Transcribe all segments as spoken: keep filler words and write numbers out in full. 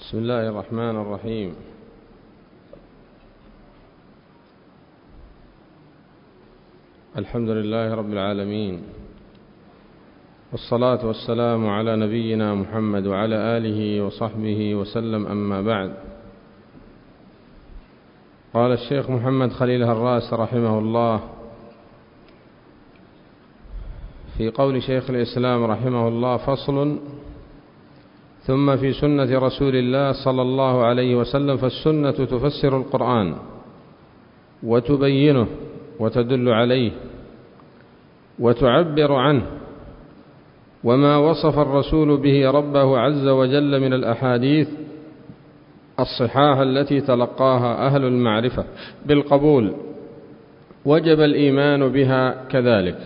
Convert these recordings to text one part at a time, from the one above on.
بسم الله الرحمن الرحيم. الحمد لله رب العالمين، والصلاة والسلام على نبينا محمد وعلى آله وصحبه وسلم، أما بعد. قال الشيخ محمد خليل هراس رحمه الله في قول شيخ الإسلام رحمه الله: فصل: ثم في سنة رسول الله صلى الله عليه وسلم، فالسنة تفسر القرآن وتبينه وتدل عليه وتعبر عنه، وما وصف الرسول به ربه عز وجل من الأحاديث الصحاح التي تلقاها أهل المعرفة بالقبول وجب الإيمان بها كذلك.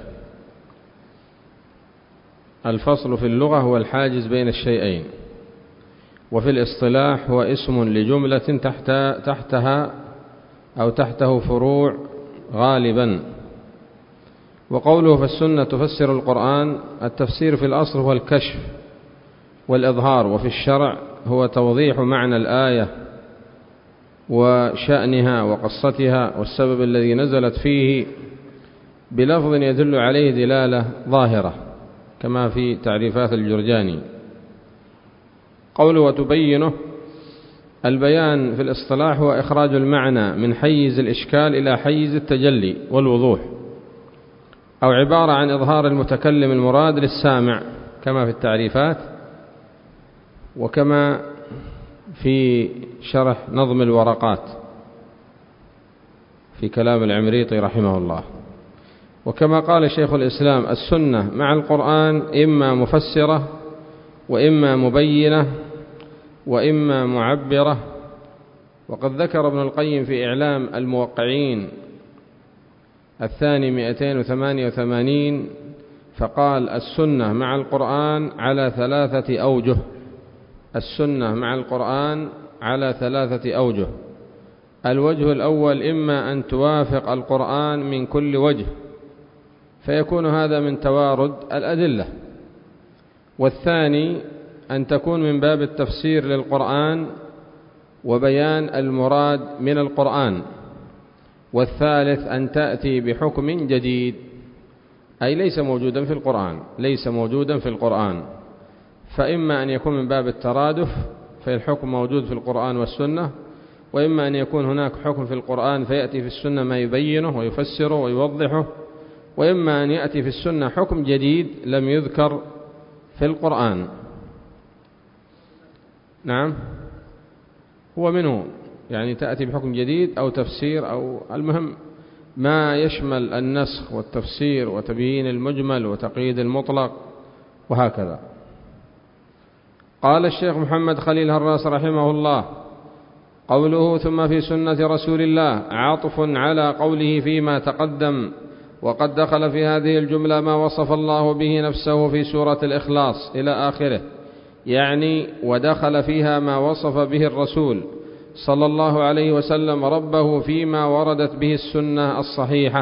الفصل في اللغة هو الحاجز بين الشيئين، وفي الاصطلاح هو اسم لجملة تحت تحتها أو تحته فروع غالبا. وقوله فالسنة تفسر القرآن، التفسير في الأصل هو الكشف والإظهار، وفي الشرع هو توضيح معنى الآية وشأنها وقصتها والسبب الذي نزلت فيه بلفظ يدل عليه دلالة ظاهرة، كما في تعريفات الجرجاني. قوله وتبينه، البيان في الاصطلاح هو إخراج المعنى من حيز الإشكال إلى حيز التجلي والوضوح، أو عبارة عن إظهار المتكلم المراد للسامع، كما في التعريفات وكما في شرح نظم الورقات في كلام العمريطي رحمه الله. وكما قال شيخ الإسلام: السنة مع القرآن إما مفسرة وإما مبينة وإما معبرة. وقد ذكر ابن القيم في إعلام الموقعين الثاني مئتين وثمانية وثمانين فقال: السنة مع القرآن على ثلاثة أوجه. السنة مع القرآن على ثلاثة أوجه. الوجه الأول: إما أن توافق القرآن من كل وجه، فيكون هذا من توارد الأدلة. والثاني: أن تكون من باب التفسير للقرآن وبيان المراد من القرآن. والثالث: أن تأتي بحكم جديد، أي ليس موجودا في القرآن ليس موجودا في القرآن فإما أن يكون من باب الترادف، فالحكم موجود في القرآن والسنة، وإما أن يكون هناك حكم في القرآن فيأتي في السنة ما يبينه ويفسره ويوضحه، وإما أن يأتي في السنة حكم جديد لم يذكر في القرآن. نعم، هو منه يعني تأتي بحكم جديد أو تفسير، أو المهم ما يشمل النسخ والتفسير وتبيين المجمل وتقييد المطلق وهكذا. قال الشيخ محمد خليل هراس رحمه الله: قوله ثم في سنة رسول الله عاطف على قوله فيما تقدم، وقد دخل في هذه الجملة ما وصف الله به نفسه في سورة الإخلاص إلى آخره، يعني ودخل فيها ما وصف به الرسول صلى الله عليه وسلم ربه فيما وردت به السنة الصحيحة.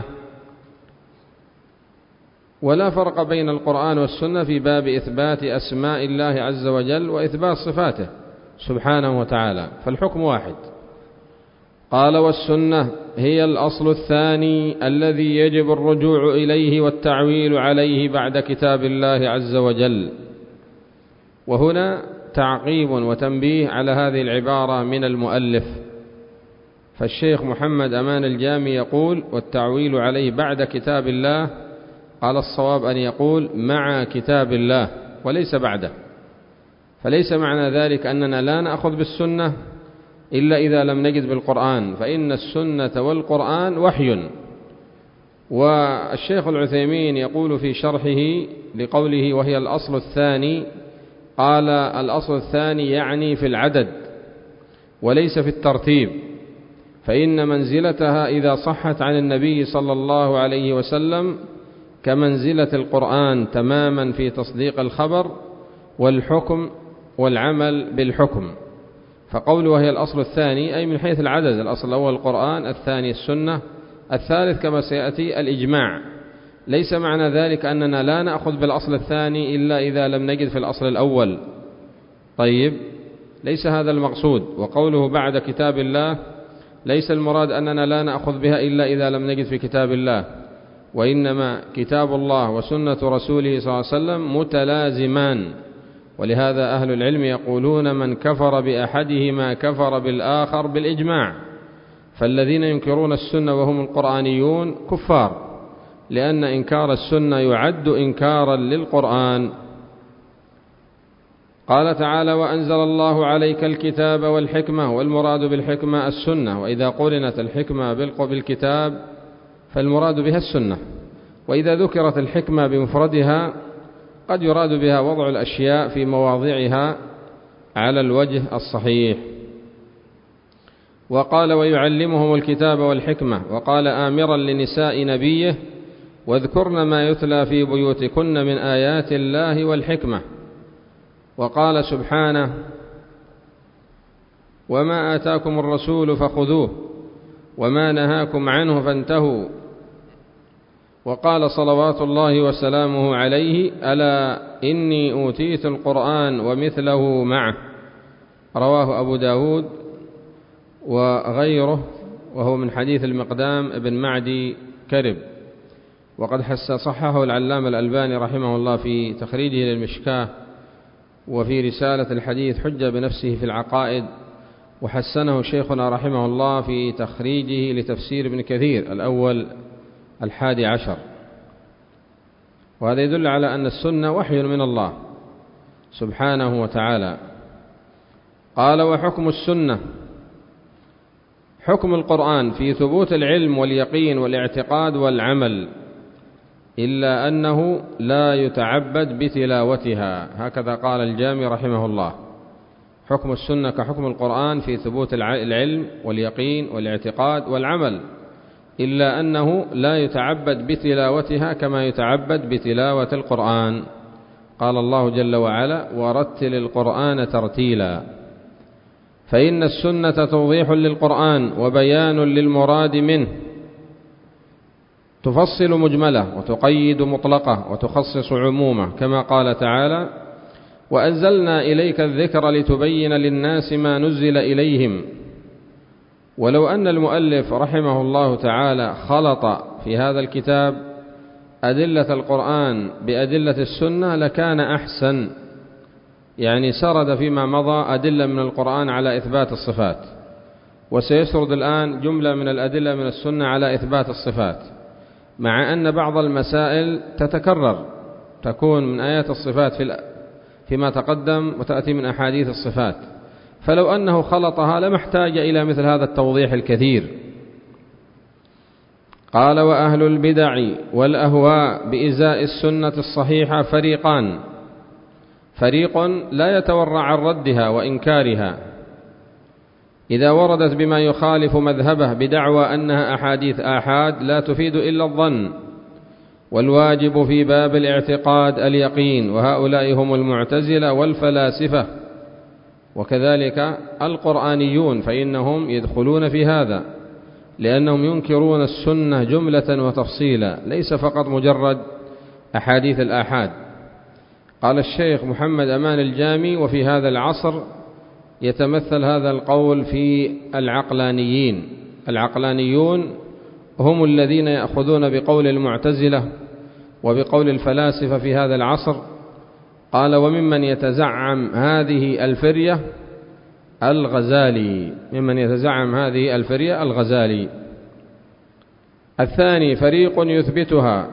ولا فرق بين القرآن والسنة في باب إثبات أسماء الله عز وجل وإثبات صفاته سبحانه وتعالى، فالحكم واحد. قال: والسنة هي الأصل الثاني الذي يجب الرجوع إليه والتعويل عليه بعد كتاب الله عز وجل. وهنا تعقيب وتنبيه على هذه العبارة من المؤلف. فالشيخ محمد أمان الجامي يقول: والتعويل عليه بعد كتاب الله. قال: الصواب أن يقول مع كتاب الله وليس بعده، فليس معنى ذلك أننا لا نأخذ بالسنة إلا إذا لم نجد بالقرآن، فإن السنة والقرآن وحي. والشيخ العثيمين يقول في شرحه لقوله وهي الأصل الثاني، قال: الأصل الثاني يعني في العدد وليس في الترتيب، فإن منزلتها إذا صحت عن النبي صلى الله عليه وسلم كمنزلة القرآن تماما في تصديق الخبر والحكم والعمل بالحكم. فقوله وهي الأصل الثاني أي من حيث العدد، الأصل الأول القرآن، الثاني السنة، الثالث كما سيأتي الإجماع. ليس معنى ذلك أننا لا نأخذ بالأصل الثاني إلا إذا لم نجد في الأصل الأول. طيب، ليس هذا المقصود. وقوله بعد كتاب الله ليس المراد أننا لا نأخذ بها إلا إذا لم نجد في كتاب الله، وإنما كتاب الله وسنة رسوله صلى الله عليه وسلم متلازمان. ولهذا أهل العلم يقولون من كفر بأحدهما كفر بالآخر بالإجماع، فالذين ينكرون السنة وهم القرآنيون كفار، لأن إنكار السنة يعد إنكارا للقرآن. قال تعالى: وأنزل الله عليك الكتاب والحكمة، والمراد بالحكمة السنة، وإذا قرنت الحكمة بالكتاب فالمراد بها السنة. وإذا ذكرت الحكمة بمفردها قد يراد بها وضع الأشياء في مواضعها على الوجه الصحيح. وقال: ويعلمهم الكتاب والحكمة، وقال آمرا لنساء نبيه: واذكرن ما يتلى في بيوتكن من آيات الله والحكمة. وقال سبحانه: وما آتاكم الرسول فخذوه وما نهاكم عنه فانتهوا. وقال صلوات الله وسلامه عليه: ألا إني أوتيت القرآن ومثله معه. رواه أبو داود وغيره، وهو من حديث المقدام ابن معدي كرب. وقد حس صححه العلامة الألباني رحمه الله في تخريجه للمشكاة، وفي رسالة الحديث حجة بنفسه في العقائد، وحسنه شيخنا رحمه الله في تخريجه لتفسير ابن كثير الأول الحادي عشر. وهذا يدل على أن السنة وحي من الله سبحانه وتعالى. قال: وحكم السنة حكم القرآن في ثبوت العلم واليقين والاعتقاد والعمل، إلا أنه لا يتعبد بتلاوتها. هكذا قال الجامي رحمه الله: حكم السنة كحكم القرآن في ثبوت العلم واليقين والاعتقاد والعمل، إلا أنه لا يتعبد بتلاوتها كما يتعبد بتلاوة القرآن. قال الله جل وعلا: ورتل القرآن ترتيلا. فإن السنة توضيح للقرآن وبيان للمراد منه، تفصل مجملة وتقيد مطلقة وتخصص عمومة، كما قال تعالى: وأنزلنا إليك الذكر لتبين للناس ما نزل إليهم. ولو أن المؤلف رحمه الله تعالى خلط في هذا الكتاب أدلة القرآن بأدلة السنة لكان أحسن، يعني سرد فيما مضى أدلة من القرآن على إثبات الصفات، وسيسرد الآن جملة من الأدلة من السنة على إثبات الصفات، مع أن بعض المسائل تتكرر تكون من آيات الصفات في فيما تقدم وتأتي من أحاديث الصفات، فلو أنه خلطها لما احتاج إلى مثل هذا التوضيح الكثير. قال: وأهل البدع والأهواء بإزاء السنة الصحيحة فريقان: فريق لا يتورع عن ردها وإنكارها إذا وردت بما يخالف مذهبه بدعوى أنها أحاديث آحاد لا تفيد إلا الظن، والواجب في باب الاعتقاد اليقين، وهؤلاء هم المعتزلة والفلاسفة، وكذلك القرآنيون فإنهم يدخلون في هذا، لأنهم ينكرون السنة جملة وتفصيلا، ليس فقط مجرد أحاديث الآحاد. قال الشيخ محمد أمان الجامي: وفي هذا العصر يتمثل هذا القول في العقلانيين. العقلانيون هم الذين يأخذون بقول المعتزلة وبقول الفلاسفة في هذا العصر. قال: وممن يتزعم هذه الفرية الغزالي، ممن يتزعم هذه الفرية الغزالي. الثاني فريق يثبتها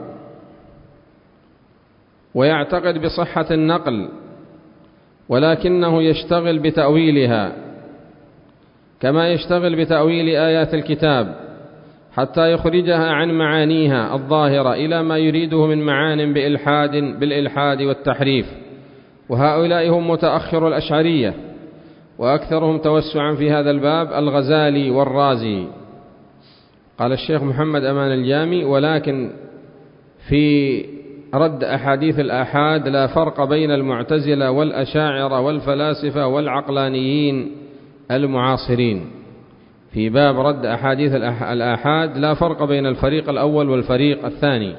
ويعتقد بصحة النقل، ولكنه يشتغل بتأويلها كما يشتغل بتأويل آيات الكتاب حتى يخرجها عن معانيها الظاهرة إلى ما يريده من معان بإلحاد بالإلحاد والتحريف. وهؤلاء هم متأخر الأشعرية، وأكثرهم توسعا في هذا الباب الغزالي والرازي. قال الشيخ محمد أمان الجامي: ولكن في رد أحاديث الآحاد لا فرق بين المعتزلة والأشاعرة والفلاسفة والعقلانيين المعاصرين. في باب رد أحاديث الآحاد لا فرق بين الفريق الأول والفريق الثاني،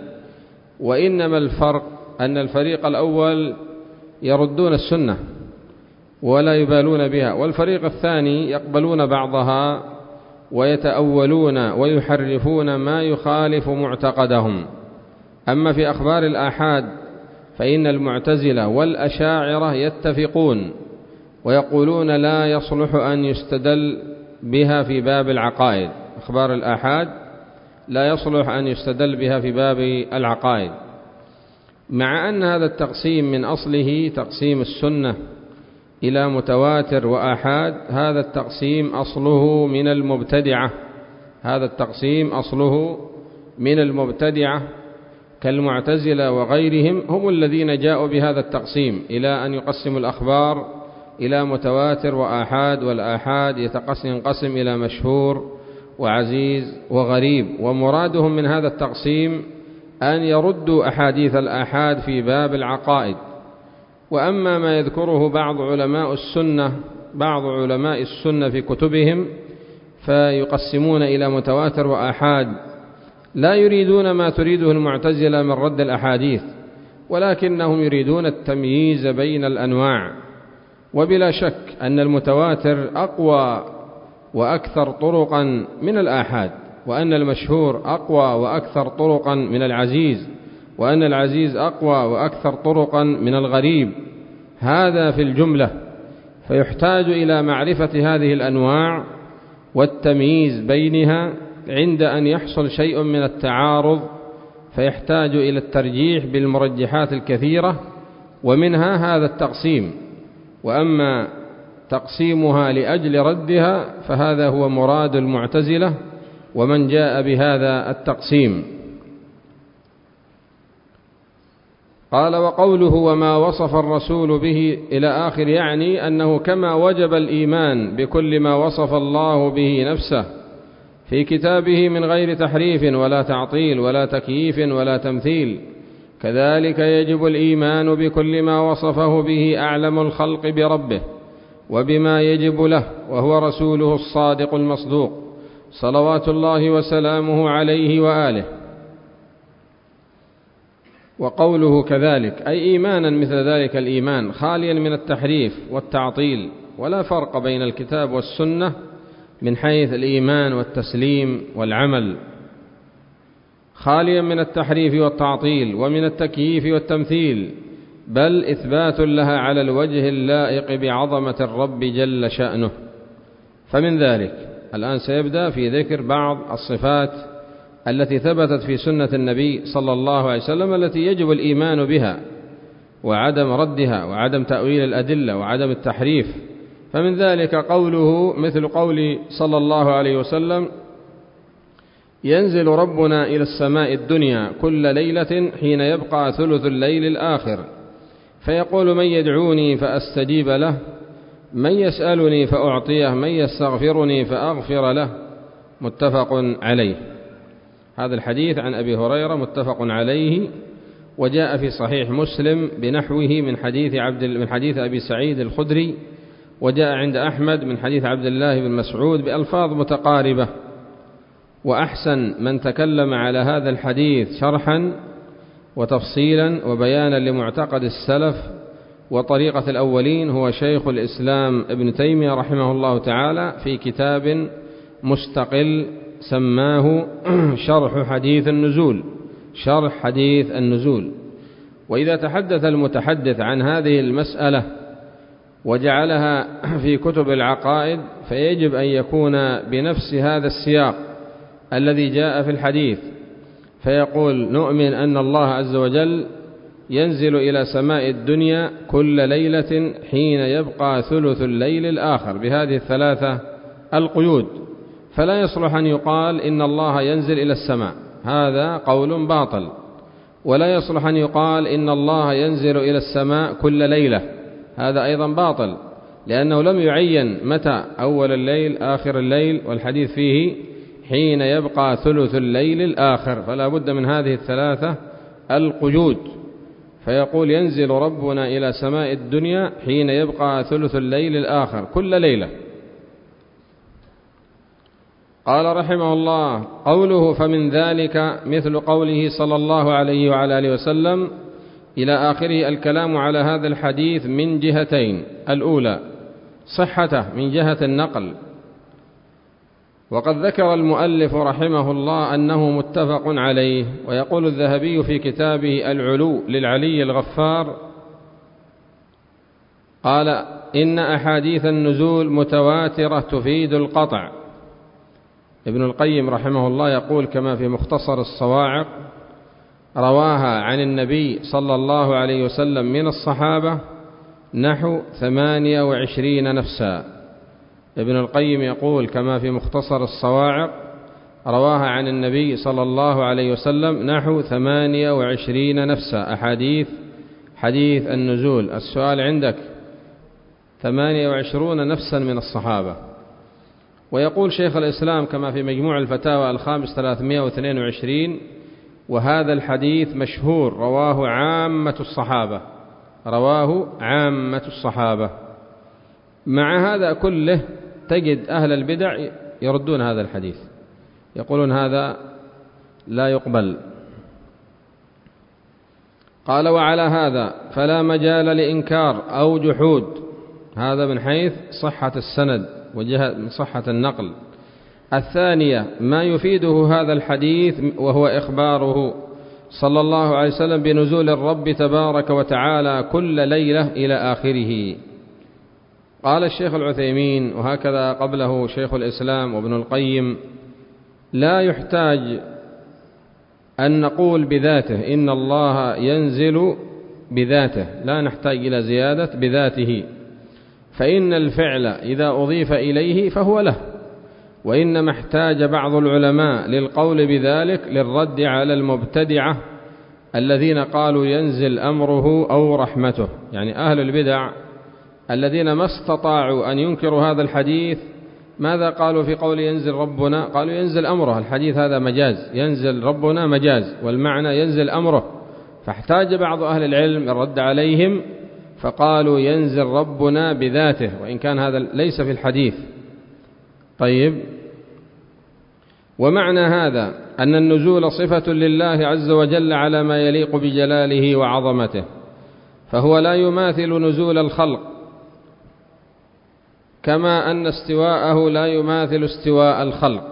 وإنما الفرق أن الفريق الأول يردون السنة ولا يبالون بها، والفريق الثاني يقبلون بعضها ويتأولون ويحرفون ما يخالف معتقدهم. أما في أخبار الآحاد فإن المعتزلة والأشاعرة يتفقون ويقولون لا يصلح أن يستدل بها في باب العقائد. أخبار الآحاد لا يصلح أن يستدل بها في باب العقائد، مع أن هذا التقسيم من أصله تقسيم السنة إلى متواتر وآحاد. هذا التقسيم أصله من المبتدعة هذا التقسيم أصله من المبتدعة كالمعتزلة وغيرهم، هم الذين جاءوا بهذا التقسيم إلى أن يقسموا الأخبار إلى متواتر وآحاد، والآحاد ينقسم إلى مشهور وعزيز وغريب. ومرادهم من هذا التقسيم أن يردوا أحاديث الآحاد في باب العقائد. وأما ما يذكره بعض علماء السنة بعض علماء السنة في كتبهم فيقسمون إلى متواتر وآحاد، لا يريدون ما تريده المعتزلة من رد الأحاديث، ولكنهم يريدون التمييز بين الأنواع. وبلا شك أن المتواتر أقوى وأكثر طرقا من الآحاد، وأن المشهور أقوى وأكثر طرقا من العزيز، وأن العزيز أقوى وأكثر طرقا من الغريب. هذا في الجملة، فيحتاج إلى معرفة هذه الأنواع والتمييز بينها عند أن يحصل شيء من التعارض، فيحتاج إلى الترجيح بالمرجحات الكثيرة، ومنها هذا التقسيم. وأما تقسيمها لأجل ردها فهذا هو مراد المعتزلة ومن جاء بهذا التقسيم. قال: وقوله وما وصف الرسول به إلى آخر، يعني أنه كما وجب الإيمان بكل ما وصف الله به نفسه في كتابه من غير تحريف ولا تعطيل ولا تكييف ولا تمثيل، كذلك يجب الإيمان بكل ما وصفه به أعلم الخلق بربه وبما يجب له، وهو رسوله الصادق المصدوق صلوات الله وسلامه عليه وآله. وقوله كذلك أي إيمانا مثل ذلك الإيمان خاليا من التحريف والتعطيل، ولا فرق بين الكتاب والسنة من حيث الإيمان والتسليم والعمل، خاليا من التحريف والتعطيل ومن التكييف والتمثيل، بل إثبات لها على الوجه اللائق بعظمة الرب جل شأنه. فمن ذلك الآن سيبدأ في ذكر بعض الصفات التي ثبتت في سنة النبي صلى الله عليه وسلم التي يجب الإيمان بها وعدم ردها وعدم تأويل الأدلة وعدم التحريف. فمن ذلك قوله مثل قول صلى الله عليه وسلم: ينزل ربنا إلى السماء الدنيا كل ليلة حين يبقى ثلث الليل الآخر، فيقول: من يدعوني فأستجيب له، من يسألني فأعطيه، من يستغفرني فأغفر له. متفق عليه. هذا الحديث عن أبي هريرة متفق عليه، وجاء في صحيح مسلم بنحوه من حديث عبد من حديث أبي سعيد الخدري، وجاء عند أحمد من حديث عبد الله بن مسعود بألفاظ متقاربة. وأحسن من تكلم على هذا الحديث شرحا وتفصيلا وبيانا لمعتقد السلف وطريقة الأولين هو شيخ الإسلام ابن تيمية رحمه الله تعالى في كتاب مستقل سماه شرح حديث النزول شرح حديث النزول. وإذا تحدث المتحدث عن هذه المسألة وجعلها في كتب العقائد فيجب أن يكون بنفس هذا السياق الذي جاء في الحديث، فيقول: نؤمن أن الله عز وجل ينزل إلى سماء الدنيا كل ليلة حين يبقى ثلث الليل الآخر، بهذه الثلاثة القيود. فلا يصلح أن يقال إن الله ينزل إلى السماء، هذا قول باطل. ولا يصلح أن يقال إن الله ينزل إلى السماء كل ليلة، هذا أيضا باطل، لأنه لم يعين متى أول الليل آخر الليل، والحديث فيه حين يبقى ثلث الليل الآخر، فلا بد من هذه الثلاثة القيود. فيقول: ينزل ربنا إلى سماء الدنيا حين يبقى ثلث الليل الآخر كل ليلة. قال رحمه الله: قوله فمن ذلك مثل قوله صلى الله عليه وعلى آله وسلم إلى آخره. الكلام على هذا الحديث من جهتين: الأولى صحته من جهة النقل. وقد ذكر المؤلف رحمه الله أنه متفق عليه. ويقول الذهبي في كتابه العلو للعلي الغفار قال إن أحاديث النزول متواترة تفيد القطع. ابن القيم رحمه الله يقول كما في مختصر الصواعق: رواها عن النبي صلى الله عليه وسلم من الصحابة نحو ثمانية وعشرين نفسا. ابن القيم يقول كما في مختصر الصواعق: رواها عن النبي صلى الله عليه وسلم نحو ثمانية وعشرين نفسا أحاديث حديث النزول. السؤال عندك: ثمانية وعشرون نفسا من الصحابة. ويقول شيخ الإسلام كما في مجموع الفتاوى الخامس ثلاثمائة واثنين وعشرين: وهذا الحديث مشهور رواه عامة الصحابة رواه عامة الصحابة. مع هذا كله تجد أهل البدع يردون هذا الحديث، يقولون هذا لا يقبل. قال: وعلى هذا فلا مجال لإنكار أو جحود، هذا من حيث صحة السند وجهة من صحة النقل. الثانية ما يفيده هذا الحديث وهو إخباره صلى الله عليه وسلم بنزول الرب تبارك وتعالى كل ليلة إلى آخره. قال الشيخ العثيمين وهكذا قبله شيخ الإسلام وابن القيم: لا يحتاج أن نقول بذاته إن الله ينزل بذاته، لا نحتاج إلى زيادة بذاته، فإن الفعل إذا أضيف إليه فهو له. وإنما احتاج بعض العلماء للقول بذلك للرد على المبتدعة الذين قالوا ينزل أمره أو رحمته، يعني أهل البدع الذين ما استطاعوا أن ينكروا هذا الحديث. ماذا قالوا في قول ينزل ربنا؟ قالوا ينزل أمره، الحديث هذا مجاز، ينزل ربنا مجاز والمعنى ينزل أمره. فاحتاج بعض أهل العلم الرد عليهم فقالوا ينزل ربنا بذاته، وإن كان هذا ليس في الحديث. طيب، ومعنى هذا أن النزول صفة لله عز وجل على ما يليق بجلاله وعظمته، فهو لا يماثل نزول الخلق، كما أن استواءه لا يماثل استواء الخلق.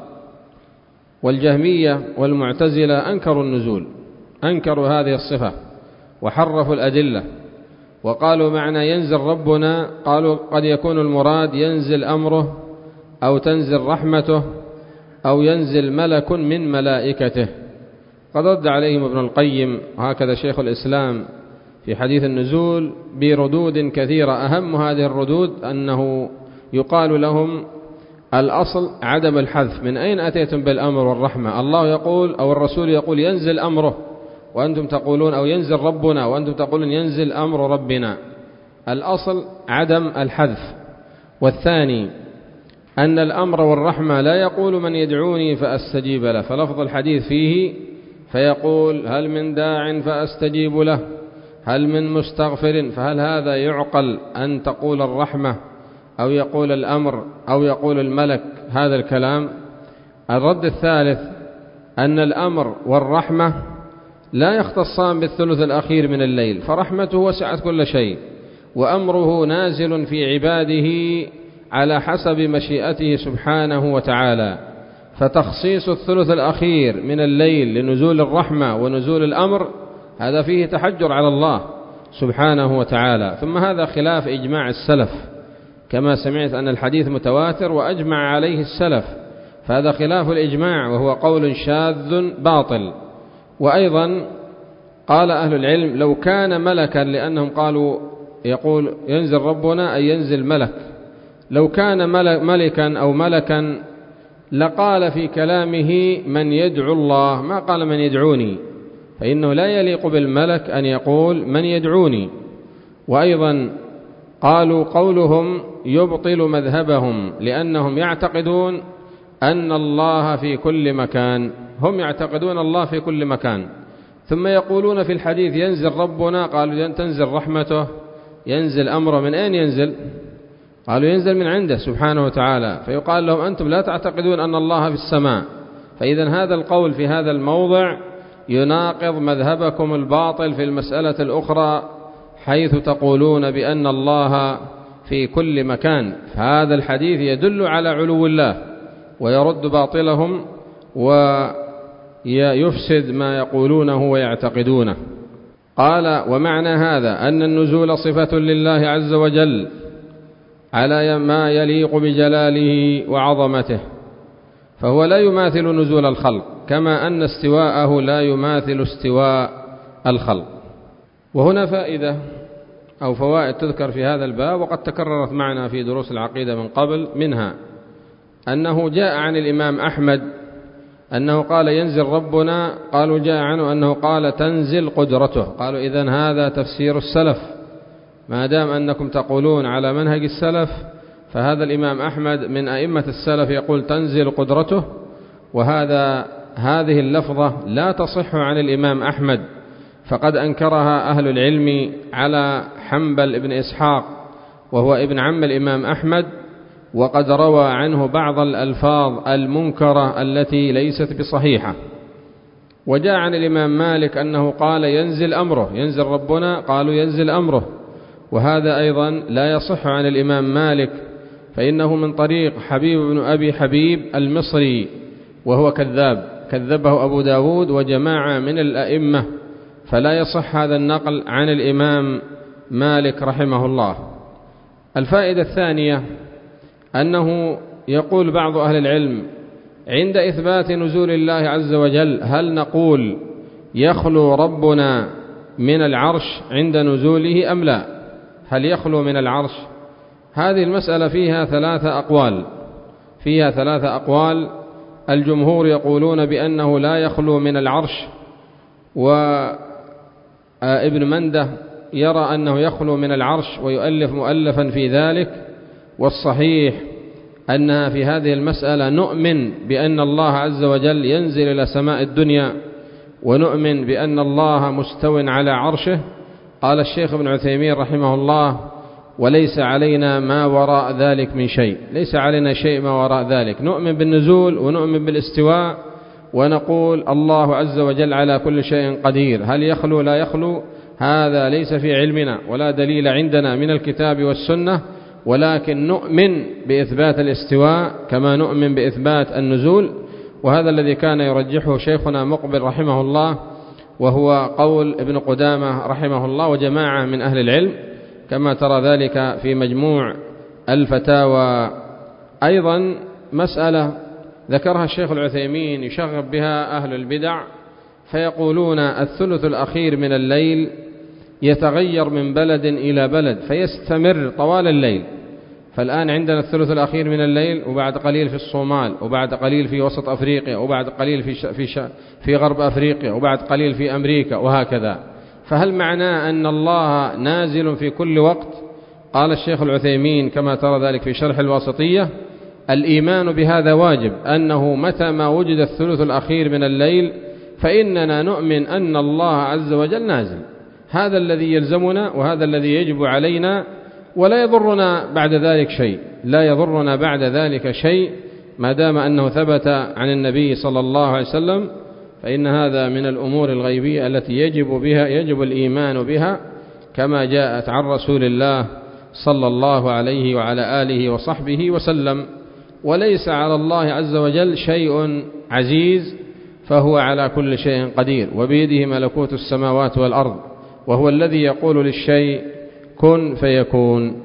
والجهمية والمعتزلة أنكروا النزول، أنكروا هذه الصفة وحرفوا الأدلة وقالوا معنى ينزل ربنا، قالوا قد يكون المراد ينزل أمره أو تنزل رحمته أو ينزل ملك من ملائكته. قد رد عليهم ابن القيم وهكذا شيخ الإسلام في حديث النزول بردود كثيرة. أهم هذه الردود أنه يقال لهم الأصل عدم الحذف، من أين أتيتم بالأمر والرحمة؟ الله يقول أو الرسول يقول ينزل أمره وأنتم تقولون أو ينزل ربنا وأنتم تقولون ينزل أمر ربنا. الأصل عدم الحذف. والثاني أن الأمر والرحمة لا يقول من يدعوني فأستجيب له، فلفظ الحديث فيه فيقول هل من داع فأستجيب له، هل من مستغفر، فهل هذا يعقل أن تقول الرحمة أو يقول الأمر أو يقول الملك هذا الكلام؟ الرد الثالث أن الأمر والرحمة لا يختصان بالثلث الأخير من الليل، فرحمته وسعت كل شيء، وأمره نازل في عباده على حسب مشيئته سبحانه وتعالى. فتخصيص الثلث الأخير من الليل لنزول الرحمة ونزول الأمر هذا فيه تحجر على الله سبحانه وتعالى. ثم هذا خلاف إجماع السلف، كما سمعت أن الحديث متواتر وأجمع عليه السلف، فهذا خلاف الإجماع وهو قول شاذ باطل. وأيضا قال أهل العلم لو كان ملكا، لأنهم قالوا يقول ينزل ربنا أي ينزل ملك، لو كان ملكا أو ملكا لقال في كلامه من يدعو الله، ما قال من يدعوني، فإنه لا يليق بالملك أن يقول من يدعوني. وأيضا قالوا قولهم يبطل مذهبهم، لأنهم يعتقدون أن الله في كل مكان، هم يعتقدون الله في كل مكان، ثم يقولون في الحديث ينزل ربنا، قالوا تنزل رحمته، ينزل أمره، من أين ينزل؟ قالوا ينزل من عنده سبحانه وتعالى. فيقال لهم أنتم لا تعتقدون أن الله في السماء، فإذا هذا القول في هذا الموضع يناقض مذهبكم الباطل في المسألة الأخرى، حيث تقولون بأن الله في كل مكان. فهذا الحديث يدل على علو الله ويرد باطلهم ويفسد ما يقولونه ويعتقدونه. قال: ومعنى هذا أن النزول صفة لله عز وجل على ما يليق بجلاله وعظمته، فهو لا يماثل نزول الخلق، كما أن استواءه لا يماثل استواء الخلق. وهنا فائدة أو فوائد تذكر في هذا الباب وقد تكررت معنا في دروس العقيدة من قبل، منها أنه جاء عن الإمام أحمد أنه قال ينزل ربنا، قالوا جاء عنه أنه قال تنزل قدرته، قالوا إذن هذا تفسير السلف، ما دام أنكم تقولون على منهج السلف فهذا الإمام أحمد من أئمة السلف يقول تنزل قدرته، وهذا هذه اللفظة لا تصح عن الإمام أحمد، فقد أنكرها أهل العلم على حنبل بن إسحاق وهو ابن عم الإمام أحمد، وقد روى عنه بعض الألفاظ المنكرة التي ليست بصحيحة. وجاء عن الإمام مالك أنه قال ينزل أمره، ينزل ربنا، قالوا ينزل أمره، وهذا أيضا لا يصح عن الإمام مالك، فإنه من طريق حبيب بن أبي حبيب المصري وهو كذاب، كذبه أبو داود وجماعة من الأئمة، فلا يصح هذا النقل عن الإمام مالك رحمه الله. الفائدة الثانية أنه يقول بعض أهل العلم عند إثبات نزول الله عز وجل هل نقول يخلو ربنا من العرش عند نزوله أم لا؟ هل يخلو من العرش؟ هذه المسألة فيها ثلاثة أقوال فيها ثلاثة أقوال الجمهور يقولون بأنه لا يخلو من العرش، وابن منده يرى أنه يخلو من العرش ويؤلف مؤلفا في ذلك، والصحيح أنها في هذه المسألة نؤمن بأن الله عز وجل ينزل إلى سماء الدنيا، ونؤمن بأن الله مستو على عرشه. قال الشيخ ابن عثيمين رحمه الله: وليس علينا ما وراء ذلك من شيء، ليس علينا شيء ما وراء ذلك، نؤمن بالنزول ونؤمن بالاستواء، ونقول الله عز وجل على كل شيء قدير. هل يخلو لا يخلو؟ هذا ليس في علمنا ولا دليل عندنا من الكتاب والسنة، ولكن نؤمن بإثبات الاستواء كما نؤمن بإثبات النزول، وهذا الذي كان يرجحه شيخنا مقبل رحمه الله، وهو قول ابن قدامة رحمه الله وجماعة من أهل العلم، كما ترى ذلك في مجموع الفتاوى. أيضا مسألة ذكرها الشيخ العثيمين يشغب بها أهل البدع، فيقولون الثلث الأخير من الليل يتغير من بلد إلى بلد فيستمر طوال الليل، فالآن عندنا الثلث الأخير من الليل، وبعد قليل في الصومال، وبعد قليل في وسط أفريقيا، وبعد قليل في, ش... في, ش... في غرب أفريقيا، وبعد قليل في أمريكا، وهكذا. فهل معناه أن الله نازل في كل وقت؟ قال الشيخ العثيمين كما ترى ذلك في شرح الواسطية: الإيمان بهذا واجب، أنه متى ما وجد الثلث الأخير من الليل فإننا نؤمن أن الله عز وجل نازل، هذا الذي يلزمنا وهذا الذي يجب علينا، ولا يضرنا بعد ذلك شيء، لا يضرنا بعد ذلك شيء ما دام أنه ثبت عن النبي صلى الله عليه وسلم، فإن هذا من الأمور الغيبية التي يجب بها يجب الإيمان بها كما جاءت عن رسول الله صلى الله عليه وعلى آله وصحبه وسلم. وليس على الله عز وجل شيء عزيز، فهو على كل شيء قدير، وبيده ملكوت السماوات والأرض، وهو الذي يقول للشيء كن فيكون.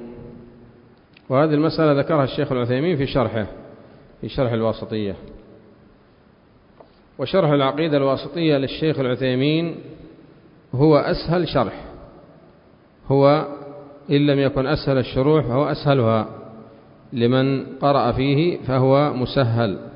وهذه المسألة ذكرها الشيخ العثيمين في شرحه في شرح الواسطية. وشرح العقيدة الواسطية للشيخ العثيمين هو أسهل شرح، هو إن لم يكن أسهل الشروح فهو أسهلها، لمن قرأ فيه فهو مسهل.